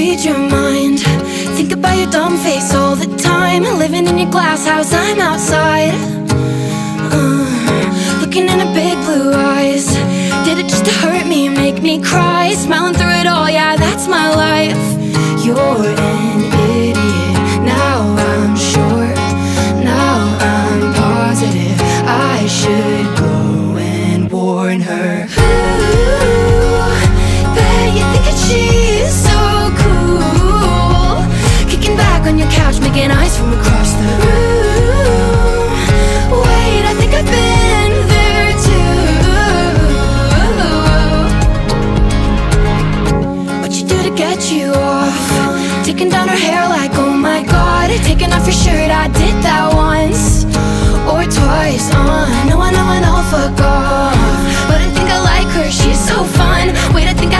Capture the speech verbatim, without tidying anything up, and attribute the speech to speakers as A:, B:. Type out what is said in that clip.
A: read your mind. Think about your dumb face all the time. Living in your glass house, I'm outside, uh, looking in her big blue eyes. Did it just to hurt me, make me cry? Smiling through it all, yeah, that's my life. You're an idiot, now I'm sure. Now I'm positive I should go and warn her. Ooh, bet you think that she's so cool, kicking back on your couch, making eyes from across the room. Wait, I think I've been there too. What you do to get you off? Taking down her hair like, oh my god. Taking off your shirt, I did that once or twice. uh, No, I know, I know, fuck off. But I think I like her, she's so fun. Wait, I think